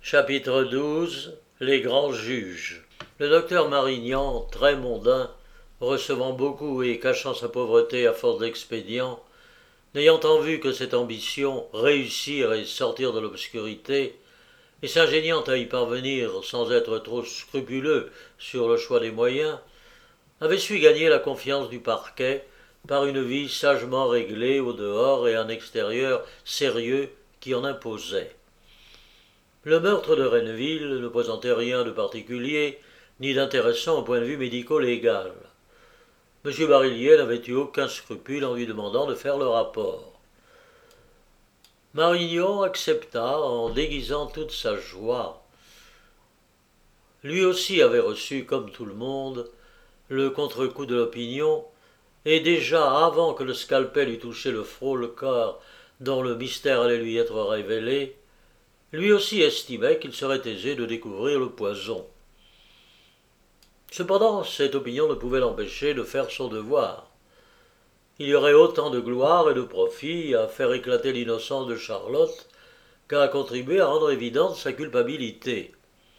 Chapitre 12. Les grands juges. Le docteur Marignan, très mondain, recevant beaucoup et cachant sa pauvreté à force d'expédients, n'ayant en vue que cette ambition, réussir et sortir de l'obscurité, et s'ingéniant à y parvenir sans être trop scrupuleux sur le choix des moyens, avait su gagner la confiance du parquet par une vie sagement réglée au dehors et en extérieur sérieux qui en imposait. Le meurtre de Renneville ne présentait rien de particulier ni d'intéressant au point de vue médico-légal. M. Barillier n'avait eu aucun scrupule en lui demandant de faire le rapport. Marignan accepta en déguisant toute sa joie. Lui aussi avait reçu, comme tout le monde, le contre-coup de l'opinion, et déjà avant que le scalpel eût touché le frôle-corps dont le mystère allait lui être révélé, lui aussi estimait qu'il serait aisé de découvrir le poison. Cependant, cette opinion ne pouvait l'empêcher de faire son devoir. Il y aurait autant de gloire et de profit à faire éclater l'innocence de Charlotte qu'à contribuer à rendre évidente sa culpabilité.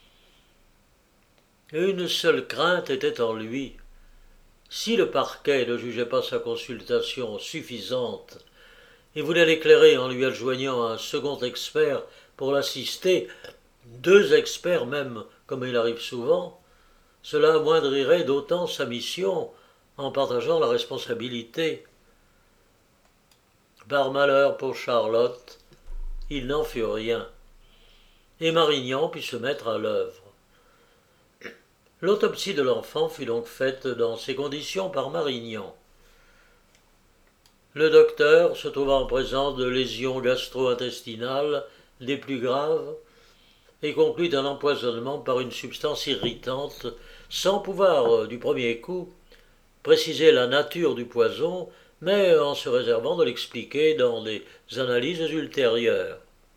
Une seule crainte était en lui. Si le parquet ne jugeait pas sa consultation suffisante et voulait l'éclairer en lui adjoignant un second expert pour l'assister, deux experts même, comme il arrive souvent, cela amoindrirait d'autant sa mission en partageant la responsabilité. Par malheur pour Charlotte, il n'en fut rien, et Marignan put se mettre à l'œuvre. L'autopsie de l'enfant fut donc faite dans ces conditions par Marignan. Le docteur, se trouvant en présence de lésions gastro-intestinales des plus graves, et conclut un empoisonnement par une substance irritante, sans pouvoir, du premier coup, préciser la nature du poison, mais en se réservant de l'expliquer dans des analyses ultérieures.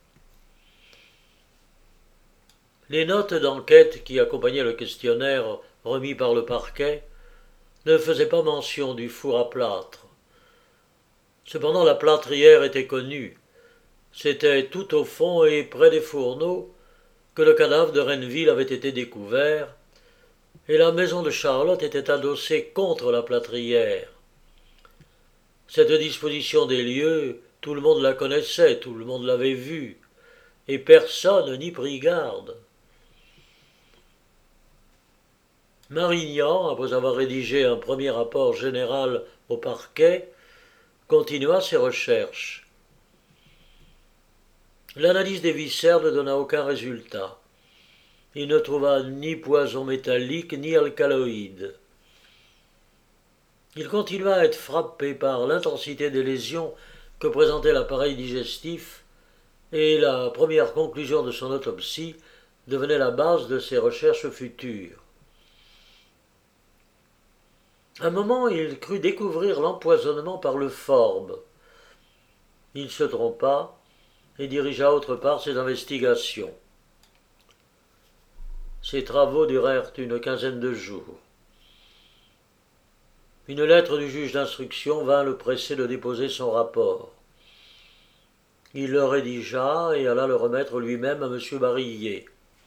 Les notes d'enquête qui accompagnaient le questionnaire remis par le parquet ne faisaient pas mention du four à plâtre. Cependant la plâtrière était connue. C'était tout au fond et près des fourneaux que le cadavre de Renneville avait été découvert, et la maison de Charlotte était adossée contre la plâtrière. Cette disposition des lieux, tout le monde la connaissait, tout le monde l'avait vue, et personne n'y prit garde. Marignan, après avoir rédigé un premier rapport général au parquet, continua ses recherches. L'analyse des viscères ne donna aucun résultat. Il ne trouva ni poison métallique ni alcaloïde. Il continua à être frappé par l'intensité des lésions que présentait l'appareil digestif, et la première conclusion de son autopsie devenait la base de ses recherches futures. À un moment, il crut découvrir l'empoisonnement par le forbe. Il se trompa et dirigea autre part ses investigations. Ses travaux durèrent une quinzaine de jours. Une lettre du juge d'instruction vint le presser de déposer son rapport. Il le rédigea et alla le remettre lui-même à M. Barillier.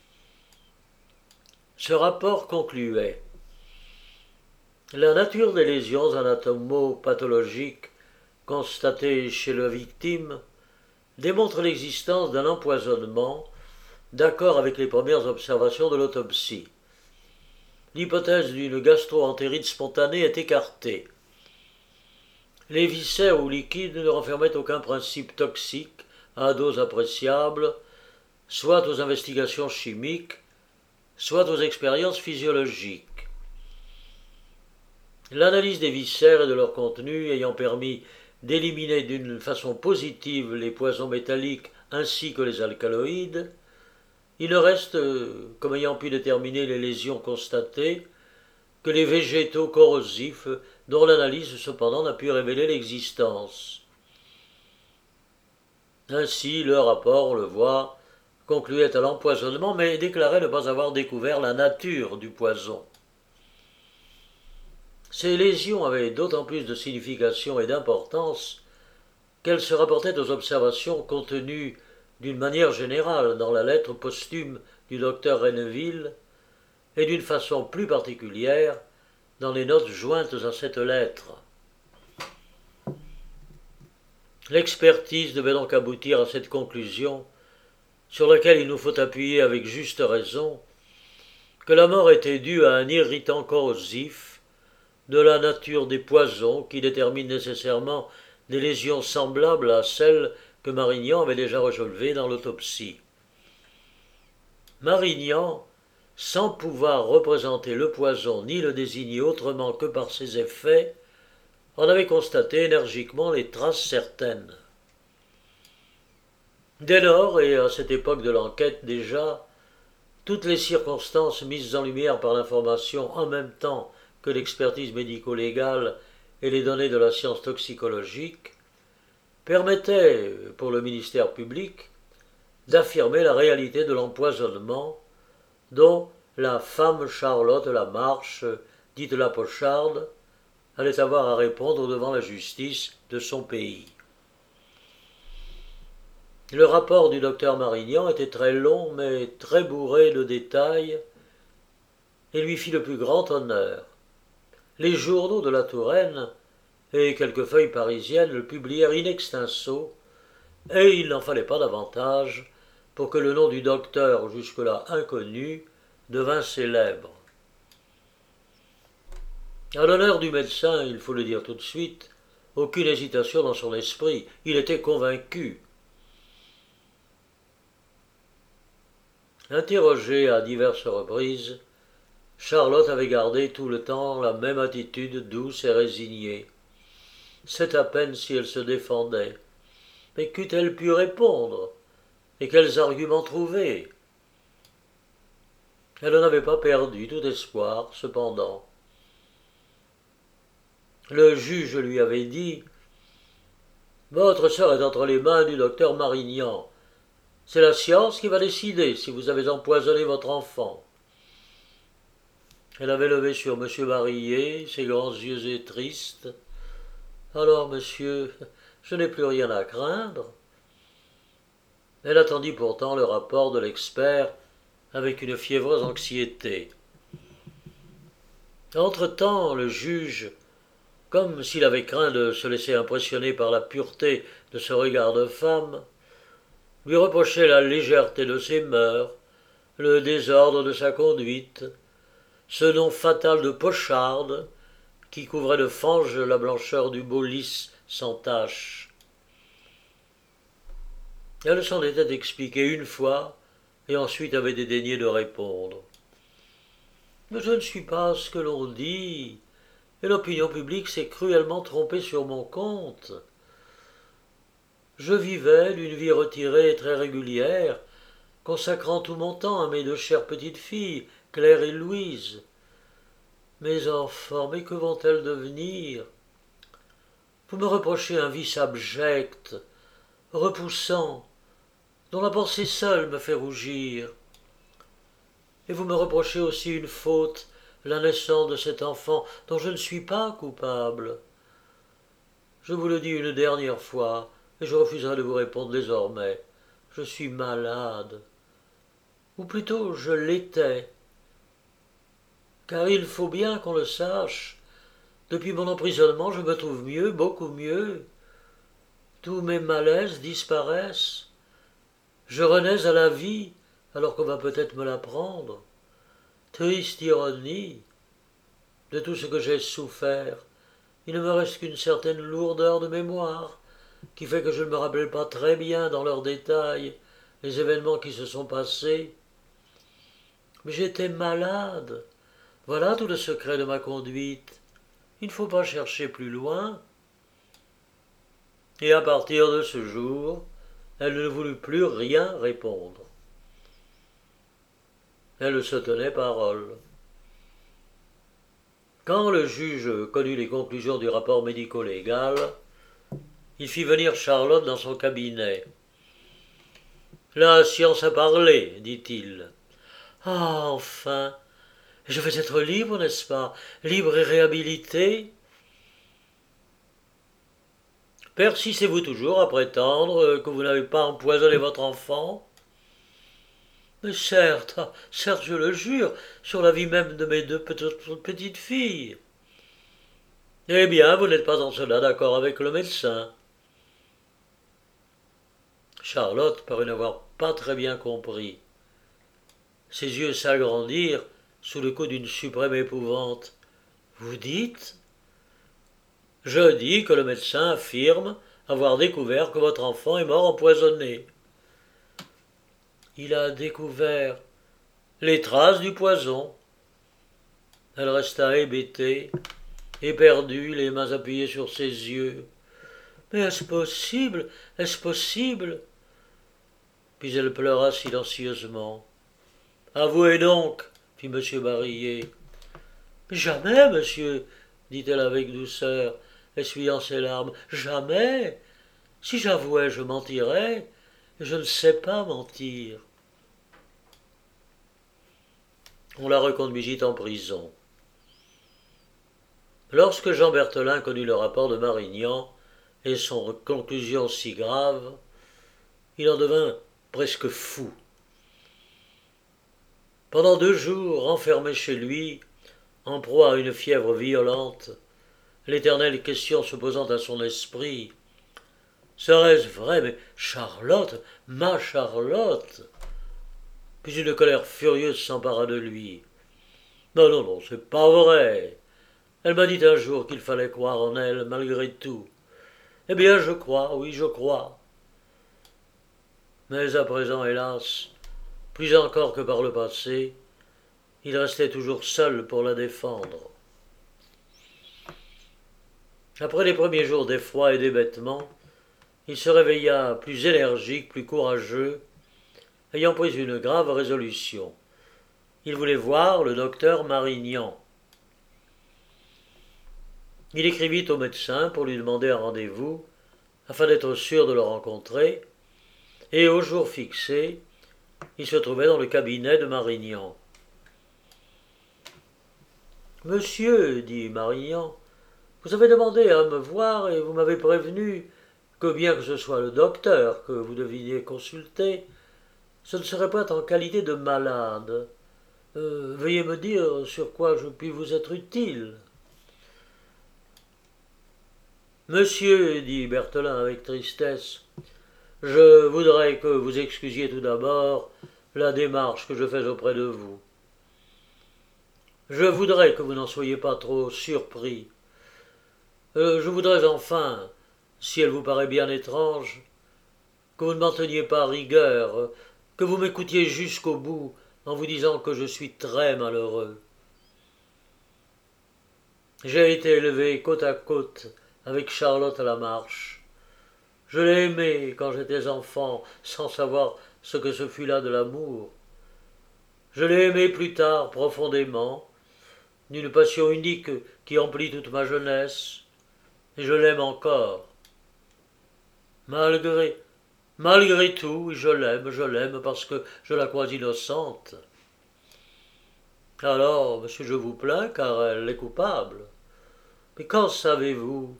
Ce rapport concluait: la nature des lésions anatomo-pathologiques constatées chez la victime démontre l'existence d'un empoisonnement, d'accord avec les premières observations de l'autopsie. L'hypothèse d'une gastro-entérite spontanée est écartée. Les viscères ou liquides ne renfermaient aucun principe toxique à dose appréciable, soit aux investigations chimiques, soit aux expériences physiologiques. L'analyse des viscères et de leur contenu ayant permis d'éliminer d'une façon positive les poisons métalliques ainsi que les alcaloïdes, il ne reste, comme ayant pu déterminer les lésions constatées, que les végétaux corrosifs dont l'analyse cependant n'a pu révéler l'existence. Ainsi, le rapport, on le voit, concluait à l'empoisonnement, mais déclarait ne pas avoir découvert la nature du poison. Ces lésions avaient d'autant plus de signification et d'importance qu'elles se rapportaient aux observations contenues d'une manière générale dans la lettre posthume du docteur Renneville, et d'une façon plus particulière dans les notes jointes à cette lettre. L'expertise devait donc aboutir à cette conclusion, sur laquelle il nous faut appuyer avec juste raison, que la mort était due à un irritant corrosif de la nature des poisons qui détermine nécessairement des lésions semblables à celles que Marignan avait déjà relevées dans l'autopsie. Marignan, sans pouvoir représenter le poison ni le désigner autrement que par ses effets, en avait constaté énergiquement les traces certaines. Dès lors, et à cette époque de l'enquête déjà, toutes les circonstances mises en lumière par l'information en même temps que l'expertise médico-légale et les données de la science toxicologique permettaient, pour le ministère public, d'affirmer la réalité de l'empoisonnement dont la femme Charlotte Lamarche, dite la Pocharde, allait avoir à répondre devant la justice de son pays. Le rapport du docteur Marignan était très long mais très bourré de détails et lui fit le plus grand honneur. Les journaux de la Touraine et quelques feuilles parisiennes le publièrent in extenso, et il n'en fallait pas davantage pour que le nom du docteur, jusque-là inconnu, devint célèbre. À l'honneur du médecin, il faut le dire tout de suite, aucune hésitation dans son esprit, il était convaincu. Interrogée à diverses reprises, Charlotte avait gardé tout le temps la même attitude douce et résignée. C'est à peine si elle se défendait. Mais qu'eût-elle pu répondre? Et quels arguments trouver? Elle n'avait pas perdu tout espoir, cependant. Le juge lui avait dit « Votre sœur est entre les mains du docteur Marignan. C'est la science qui va décider si vous avez empoisonné votre enfant. » Elle avait levé sur M. Barillet ses grands yeux et tristes. « Alors, monsieur, je n'ai plus rien à craindre. » Elle attendit pourtant le rapport de l'expert avec une fiévreuse anxiété. Entre-temps, le juge, comme s'il avait craint de se laisser impressionner par la pureté de ce regard de femme, lui reprochait la légèreté de ses mœurs, le désordre de sa conduite, ce nom fatal de Pocharde qui couvrait de fange la blancheur du beau lys sans tache. Elle s'en était expliquée une fois et ensuite avait dédaigné de répondre. « Mais je ne suis pas ce que l'on dit, et l'opinion publique s'est cruellement trompée sur mon compte. Je vivais d'une vie retirée et très régulière, consacrant tout mon temps à mes deux chères petites filles, Claire et Louise. Mes enfants, mais que vont-elles devenir? Vous me reprochez un vice abject, repoussant, dont la pensée seule me fait rougir. Et vous me reprochez aussi une faute, la naissance de cet enfant dont je ne suis pas coupable. Je vous le dis une dernière fois, et je refuserai de vous répondre désormais. Je suis malade. Ou plutôt, je l'étais. Car il faut bien qu'on le sache. Depuis mon emprisonnement, je me trouve mieux, beaucoup mieux. Tous mes malaises disparaissent. Je renais à la vie, alors qu'on va peut-être me l'apprendre. Triste ironie. De tout ce que j'ai souffert, il ne me reste qu'une certaine lourdeur de mémoire, qui fait que je ne me rappelle pas très bien dans leurs détails les événements qui se sont passés. Mais j'étais malade. Voilà tout le secret de ma conduite. Il ne faut pas chercher plus loin. Et à partir de ce jour, elle ne voulut plus rien répondre. Elle se tenait parole. Quand le juge connut les conclusions du rapport médico-légal, il fit venir Charlotte dans son cabinet. « La science a parlé, dit-il. Ah, enfin, je vais être libre, n'est-ce pas? Libre et réhabilité? Persistez-vous toujours à prétendre que vous n'avez pas empoisonné votre enfant? Mais certes, certes, je le jure, sur la vie même de mes deux petites filles. Eh bien, vous n'êtes pas en cela d'accord avec le médecin. Charlotte parut n'avoir pas très bien compris. Ses yeux s'agrandirent sous le coup d'une suprême épouvante. Vous dites? Je dis que le médecin affirme avoir découvert que votre enfant est mort empoisonné. Il a découvert les traces du poison. Elle resta hébétée, éperdue, les mains appuyées sur ses yeux. Mais est-ce possible? Est-ce possible? Puis elle pleura silencieusement. Avouez donc, fit M. Barillet. Jamais, monsieur, dit-elle avec douceur, essuyant ses larmes. Jamais. Si j'avouais, je mentirais, et je ne sais pas mentir. On la reconduisit en prison. Lorsque Jean Berthelin connut le rapport de Marignan et son conclusion si grave, il en devint presque fou. Pendant 2 jours, enfermé chez lui, en proie à une fièvre violente, l'éternelle question se posant à son esprit, serait-ce vrai, mais Charlotte, ma Charlotte? Puis une colère furieuse s'empara de lui. Non, non, non, c'est pas vrai. Elle m'a dit un jour qu'il fallait croire en elle, malgré tout. Eh bien, je crois, oui, je crois. Mais à présent, hélas, plus encore que par le passé, il restait toujours seul pour la défendre. Après les premiers jours d'effroi et d'hébétement, il se réveilla plus énergique, plus courageux, ayant pris une grave résolution. Il voulait voir le docteur Marignan. Il écrivit au médecin pour lui demander un rendez-vous, afin d'être sûr de le rencontrer, et au jour fixé, il se trouvait dans le cabinet de Marignan. Monsieur, dit Marignan, vous avez demandé à me voir et vous m'avez prévenu que bien que ce soit le docteur que vous deviez consulter, ce ne serait pas en qualité de malade. Veuillez me dire sur quoi je puis vous être utile. Monsieur, dit Berthelin avec tristesse, je voudrais que vous excusiez tout d'abord la démarche que je fais auprès de vous. Je voudrais que vous n'en soyez pas trop surpris. Je voudrais enfin, si elle vous paraît bien étrange, que vous ne m'en teniez pas rigueur, que vous m'écoutiez jusqu'au bout en vous disant que je suis très malheureux. J'ai été élevé côte à côte avec Charlotte Lamarche. Je l'ai aimée quand j'étais enfant, sans savoir ce que ce fut là de l'amour. Je l'ai aimée plus tard profondément, d'une passion unique qui emplit toute ma jeunesse, et je l'aime encore. Malgré tout, je l'aime parce que je la crois innocente. Alors, monsieur, je vous plains car elle est coupable. Mais qu'en savez-vous?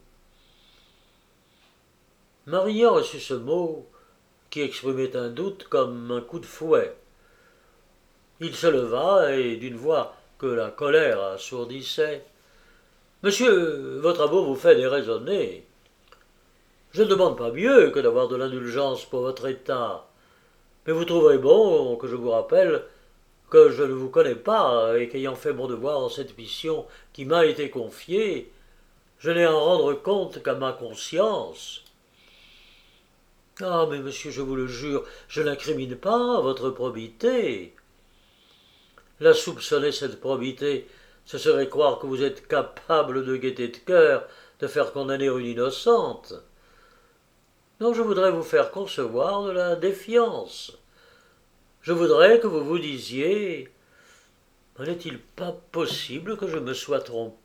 Marignan reçut ce mot qui exprimait un doute comme un coup de fouet. Il se leva et, d'une voix que la colère assourdissait, Monsieur, votre amour vous fait déraisonner. Je ne demande pas mieux que d'avoir de l'indulgence pour votre état, mais vous trouverez bon que je vous rappelle que je ne vous connais pas et qu'ayant fait mon devoir en cette mission qui m'a été confiée, je n'ai à en rendre compte qu'à ma conscience. Ah, mais monsieur, je vous le jure, je n'incrimine pas votre probité. La soupçonner, cette probité, ce serait croire que vous êtes capable de gaieté de cœur, de faire condamner une innocente. Non, je voudrais vous faire concevoir de la défiance. Je voudrais que vous vous disiez « N'est-il pas possible que je me sois trompé ?»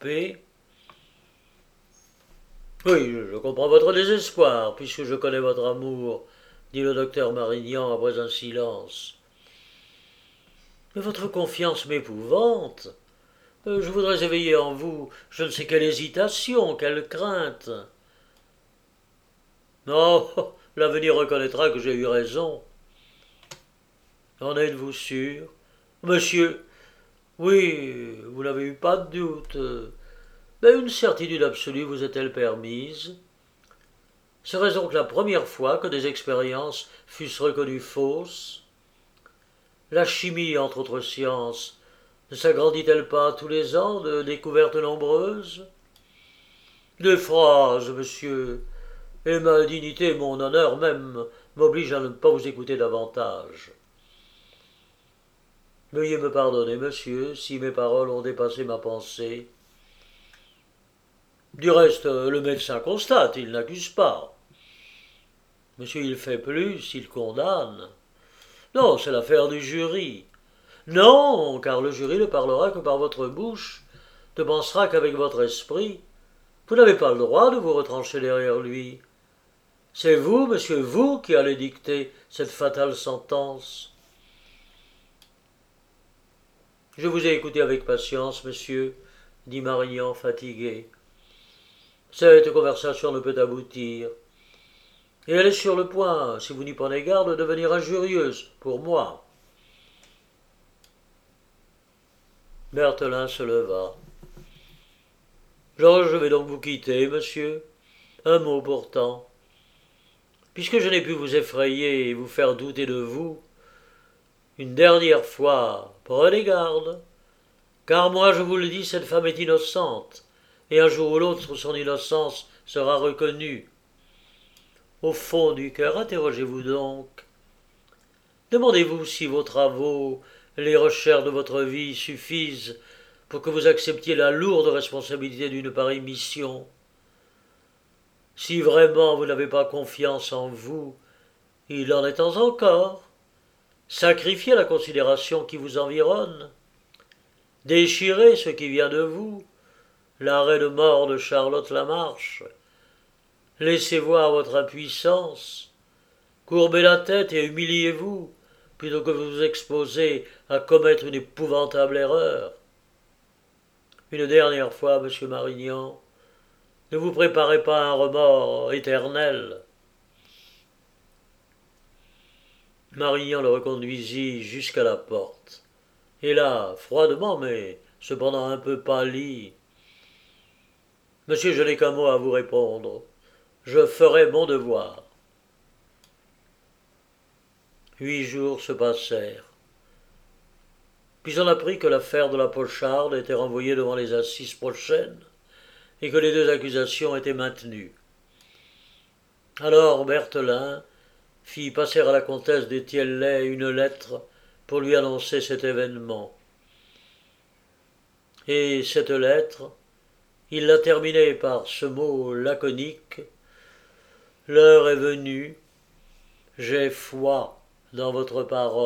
Oui, je comprends votre désespoir, puisque je connais votre amour, dit le docteur Marignan après un silence. Mais votre confiance m'épouvante. Je voudrais éveiller en vous je ne sais quelle hésitation, quelle crainte. Oh, l'avenir reconnaîtra que j'ai eu raison. En êtes-vous sûr? Monsieur, oui, vous n'avez eu pas de doute. Mais une certitude absolue vous est-elle permise? Serait-ce donc la première fois que des expériences fussent reconnues fausses? La chimie, entre autres sciences, ne s'agrandit-elle pas tous les ans de découvertes nombreuses? Des phrases, monsieur, et ma dignité, mon honneur même, m'obligent à ne pas vous écouter davantage. Veuillez me pardonner, monsieur, si mes paroles ont dépassé ma pensée. Du reste, le médecin constate, il n'accuse pas. Monsieur, il fait plus, il condamne. Non, c'est l'affaire du jury. Non, car le jury ne parlera que par votre bouche, ne pensera qu'avec votre esprit. Vous n'avez pas le droit de vous retrancher derrière lui. C'est vous, monsieur, vous qui allez dicter cette fatale sentence. Je vous ai écouté avec patience, monsieur, dit Marignan fatigué. Cette conversation ne peut aboutir. Et elle est sur le point, si vous n'y prenez garde, de devenir injurieuse pour moi. Berthelin se leva. Je vais donc vous quitter, monsieur. Un mot pourtant. Puisque je n'ai pu vous effrayer et vous faire douter de vous, une dernière fois, prenez garde. Car moi, je vous le dis, cette femme est innocente, et un jour ou l'autre son innocence sera reconnue. Au fond du cœur, interrogez-vous donc. Demandez-vous si vos travaux, les recherches de votre vie suffisent pour que vous acceptiez la lourde responsabilité d'une pareille mission. Si vraiment vous n'avez pas confiance en vous, il en est temps encore. Sacrifiez la considération qui vous environne. Déchirez ce qui vient de vous, l'arrêt de mort de Charlotte Lamarche. Laissez voir votre impuissance. Courbez la tête et humiliez-vous, plutôt que vous exposer à commettre une épouvantable erreur. Une dernière fois, monsieur Marignan, ne vous préparez pas un remords éternel. Marignan le reconduisit jusqu'à la porte. Et là, froidement, mais cependant un peu pâli. Monsieur, je n'ai qu'un mot à vous répondre. Je ferai mon devoir. 8 jours se passèrent. Puis on apprit que l'affaire de la Pocharde était renvoyée devant les assises prochaines et que les deux accusations étaient maintenues. Alors Berthelin fit passer à la comtesse de Thielley une lettre pour lui annoncer cet événement. Et cette lettre, il la terminait par ce mot laconique: « L'heure est venue, j'ai foi dans votre parole. »